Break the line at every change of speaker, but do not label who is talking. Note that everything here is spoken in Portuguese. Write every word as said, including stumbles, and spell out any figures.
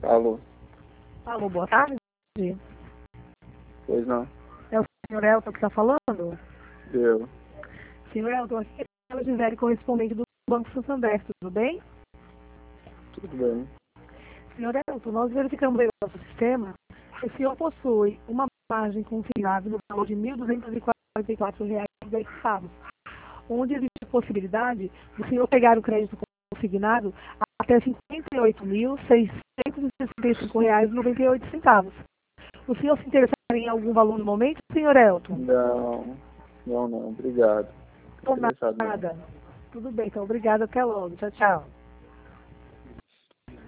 Alô?
Alô, boa tarde.
Pois não.
É o senhor Elton que está falando?
Eu.
Senhor Elton, aqui é a Gisele, correspondente do Banco Santander, tudo bem?
Tudo bem.
Senhor Elton, nós verificamos aí no nosso sistema que o senhor possui uma margem consignada no valor de mil duzentos e quarenta e quatro reais e dez centavos, onde existe a possibilidade do senhor pegar o crédito consignado até cinquenta e oito mil, seiscentos e sessenta e cinco reais e noventa e oito centavos. O senhor se interessaria em algum valor no momento, senhor Elton?
Não, não, não. Obrigado.
Ou
Interessado não.
nada? Tudo bem, então obrigada, até logo. Tchau, tchau.